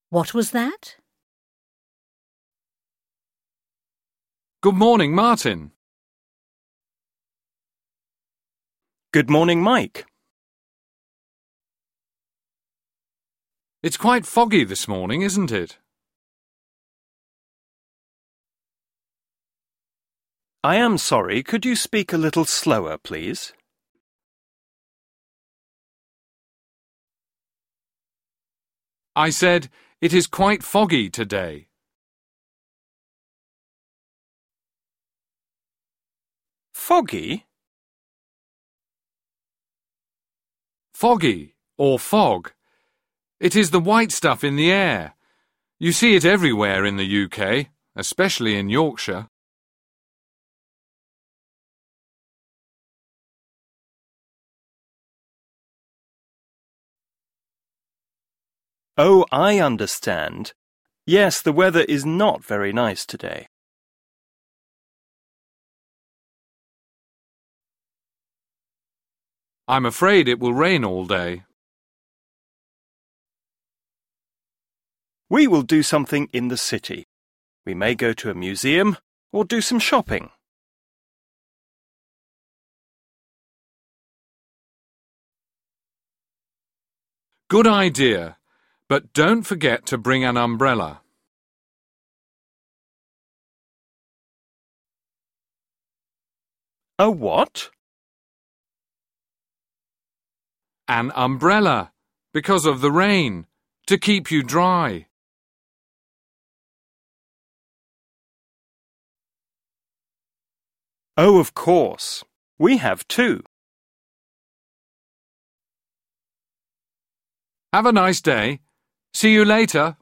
What was that? Good morning, Martin. Good morning, Mike. It's quite foggy this morning, isn't it? I am sorry, could you speak a little slower, please? I said, it is quite foggy today. Foggy? Foggy, or fog. It is the white stuff in the air. You see it everywhere in the UK, especially in Yorkshire. Oh, I understand. Yes, the weather is not very nice today. I'm afraid it will rain all day. We will do something in the city. We may go to a museum or do some shopping. Good idea, but don't forget to bring an umbrella. A what? An umbrella, because of the rain, to keep you dry. Oh, of course. We have two. Have a nice day. See you later.